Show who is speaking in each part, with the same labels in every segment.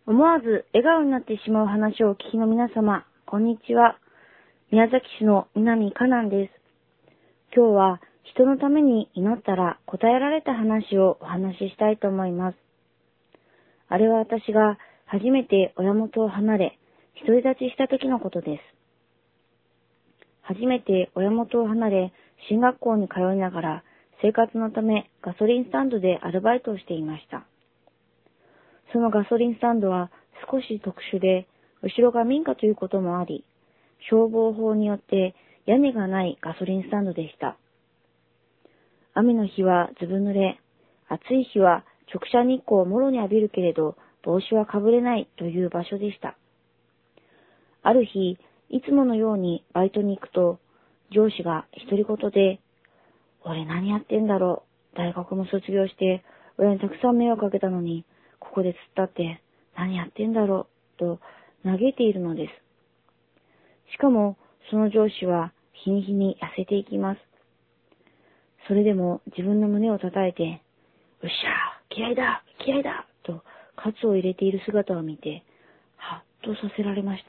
Speaker 1: 思わず笑顔になってしまう話をお聞きの皆様、こんにちは。宮崎市の南香南です。今日は人のために祈ったら答えられた話をお話ししたいと思います。あれは私が初めて親元を離れ、独り立ちした時のことです。初めて親元を離れ、進学校に通いながら生活のためガソリンスタンドでアルバイトをしていました。そのガソリンスタンドは少し特殊で、後ろが民家ということもあり、消防法によって屋根がないガソリンスタンドでした。雨の日はずぶ濡れ、暑い日は直射日光をもろに浴びるけれど、帽子はかぶれないという場所でした。ある日、いつものようにバイトに行くと、上司が独り言で、俺何やってんだろう。大学も卒業して、親にたくさん迷惑かけたのに、ここで突っ立って何やってんだろうと嘆いているのです。しかもその上司は日に日に痩せていきます。それでも自分の胸を叩いて、うっしゃー、気合だと喝を入れている姿を見て、はっとさせられました。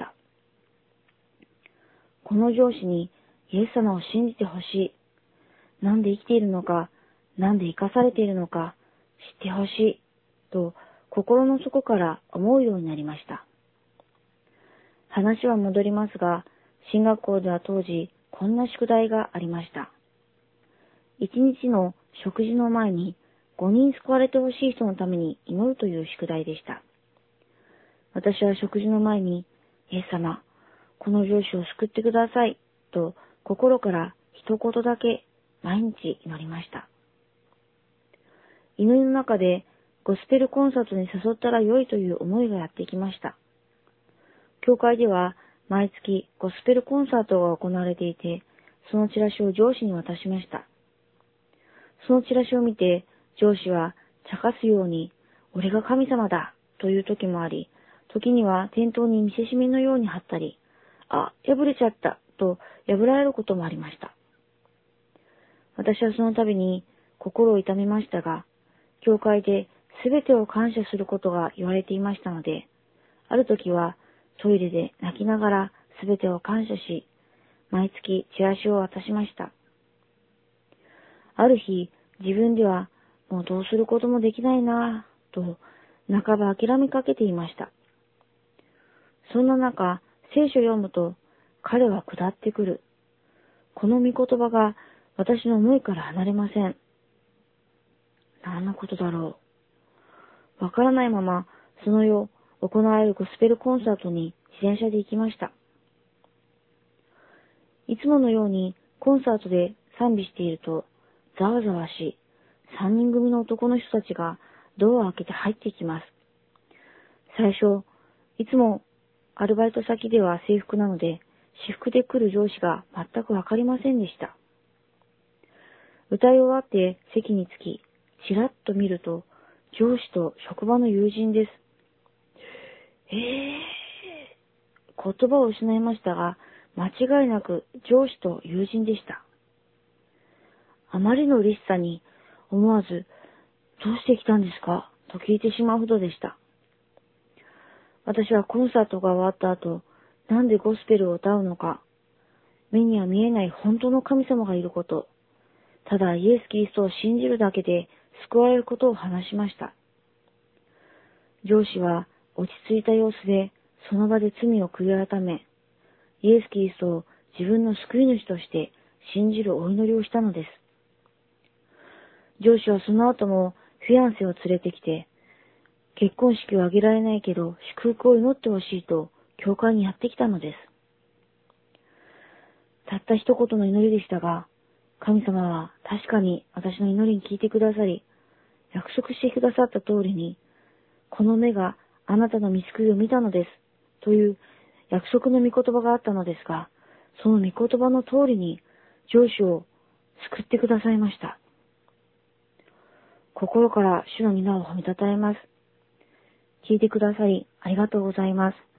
Speaker 1: この上司にイエス様を信じてほしい。なんで生きているのか、なんで生かされているのか知ってほしいと心の底から思うようになりました。話は戻りますが、進学校では当時こんな宿題がありました。一日の食事の前に5人救われてほしい人のために祈るという宿題でした。私は食事の前に、イエス様、この上司を救ってくださいと心から一言だけ毎日祈りました。祈りの中でゴスペルコンサートに誘ったら良いという思いがやってきました。教会では毎月ゴスペルコンサートが行われていて、そのチラシを上司に渡しました。そのチラシを見て、上司は茶化すように、俺が神様だという時もあり、時には店頭に見せしめのように貼ったり、あ、破れちゃったと破られることもありました。私はその度に心を痛めましたが、教会で全てを感謝することが言われていましたので、ある時はトイレで泣きながら全てを感謝し、毎月チラシを渡しました。ある日、自分ではもうどうすることもできないなぁと、半ば諦めかけていました。そんな中、聖書を読むと、彼は下ってくる。この御言葉が私の思いから離れません。何のことだろう。わからないまま、その夜、行われるゴスペルコンサートに自転車で行きました。いつものようにコンサートで賛美していると、ざわざわし、3人組の男の人たちがドアを開けて入ってきます。最初、いつもアルバイト先では制服なので、私服で来る上司が全くわかりませんでした。歌い終わって席に着き、ちらっと見ると、上司と職場の友人です。言葉を失いましたが、間違いなく上司と友人でした。あまりの嬉しさに思わず、どうして来たんですかと聞いてしまうほどでした。私はコンサートが終わった後、なんでゴスペルを歌うのか、目には見えない本当の神様がいること、ただイエス・キリストを信じるだけで救われることを話しました。上司は落ち着いた様子でその場で罪を悔い改め、イエス・キリストを自分の救い主として信じるお祈りをしたのです。上司はその後もフィアンセを連れてきて、結婚式を挙げられないけど祝福を祈ってほしいと教会にやってきたのです。たった一言の祈りでしたが、神様は確かに私の祈りに聞いてくださり、約束してくださった通りに、この目があなたの御救いを見たのです、という約束の御言葉があったのですが、その御言葉の通りに上司を救ってくださいました。心から主の皆を褒めたたえます。聞いてくださりありがとうございます。